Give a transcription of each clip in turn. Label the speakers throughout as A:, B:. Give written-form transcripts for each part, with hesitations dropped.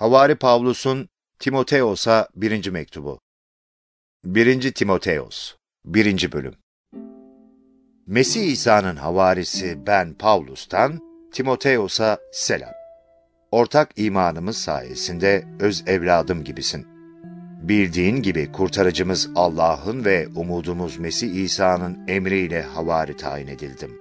A: Havari Pavlus'un Timoteos'a 1. mektubu. 1. Timoteos 1. bölüm. Mesih İsa'nın havarisi ben Pavlus'tan Timoteos'a selam. Ortak imanımız sayesinde öz evladım gibisin. Bildiğin gibi kurtarıcımız Allah'ın ve umudumuz Mesih İsa'nın emriyle havari tayin edildim.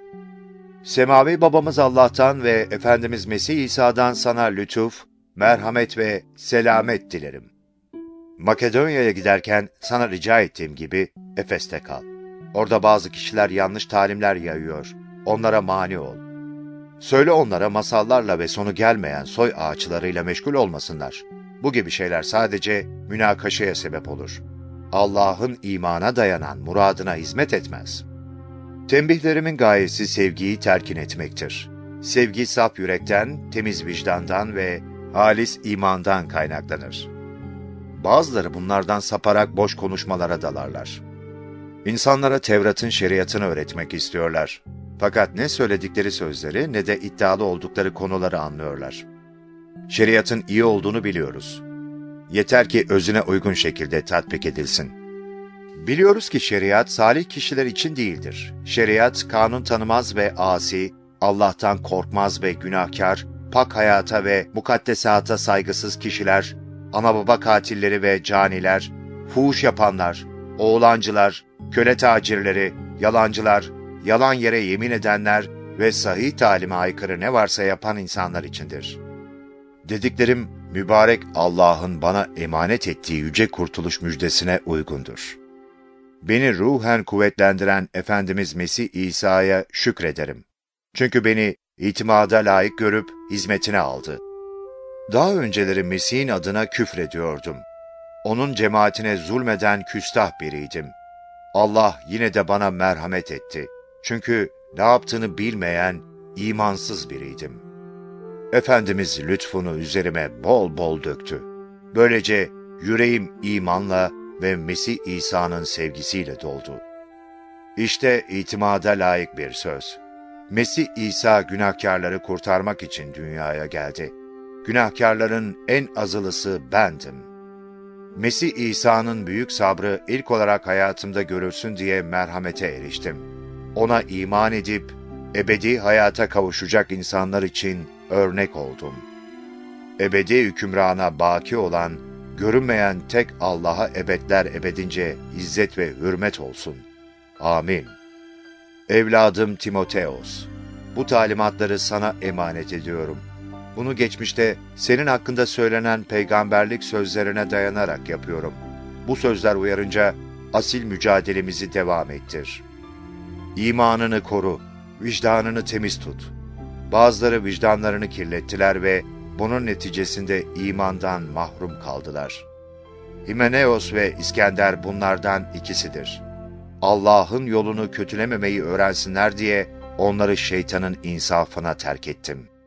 A: Semavi babamız Allah'tan ve Efendimiz Mesih İsa'dan sana lütuf, merhamet ve selamet dilerim. Makedonya'ya giderken sana rica ettiğim gibi Efes'te kal. Orada bazı kişiler yanlış talimler yayıyor. Onlara mani ol. Söyle onlara masallarla ve sonu gelmeyen soy ağaçlarıyla meşgul olmasınlar. Bu gibi şeyler sadece münakaşaya sebep olur. Allah'ın imana dayanan muradına hizmet etmez. Tembihlerimin gayesi sevgiyi telkin etmektir. Sevgi saf yürekten, temiz vicdandan ve halis imandan kaynaklanır. Bazıları bunlardan saparak boş konuşmalara dalarlar. İnsanlara Tevrat'ın şeriatını öğretmek istiyorlar. Fakat ne söyledikleri sözleri ne de iddialı oldukları konuları anlıyorlar. Şeriatın iyi olduğunu biliyoruz. Yeter ki özüne uygun şekilde tatbik edilsin. Biliyoruz ki şeriat salih kişiler için değildir. Şeriat kanun tanımaz ve asi, Allah'tan korkmaz ve günahkar, pak hayata ve mukaddesata saygısız kişiler, ana baba katilleri ve caniler, fuhuş yapanlar, oğlancılar, köle tacirleri, yalancılar, yalan yere yemin edenler ve sahih talime aykırı ne varsa yapan insanlar içindir. Dediklerim mübarek Allah'ın bana emanet ettiği yüce kurtuluş müjdesine uygundur. Beni ruhen kuvvetlendiren Efendimiz Mesih İsa'ya şükrederim. Çünkü beni itimada layık görüp hizmetine aldı. Daha önceleri Mesih'in adına küfrediyordum. Onun cemaatine zulmeden küstah biriydim. Allah yine de bana merhamet etti. Çünkü ne yaptığını bilmeyen, imansız biriydim. Efendimiz lütfunu üzerime bol bol döktü. Böylece yüreğim imanla ve Mesih İsa'nın sevgisiyle doldu. İşte itimada layık bir söz. Mesih İsa günahkarları kurtarmak için dünyaya geldi. Günahkarların en azılısı bendim. Mesih İsa'nın büyük sabrı ilk olarak hayatımda görülsün diye merhamete eriştim. Ona iman edip ebedi hayata kavuşacak insanlar için örnek oldum. Ebedi hükümrana baki olan, görünmeyen tek Allah'a ebedler ebedince izzet ve hürmet olsun. Amin. Evladım Timoteos, bu talimatları sana emanet ediyorum. Bunu geçmişte senin hakkında söylenen peygamberlik sözlerine dayanarak yapıyorum. Bu sözler uyarınca asil mücadelemizi devam ettir. İmanını koru, vicdanını temiz tut. Bazıları vicdanlarını kirlettiler ve bunun neticesinde imandan mahrum kaldılar. Himeneos ve İskender bunlardan ikisidir. Allah'ın yolunu kötülememeyi öğrensinler diye onları şeytanın insafına terk ettim.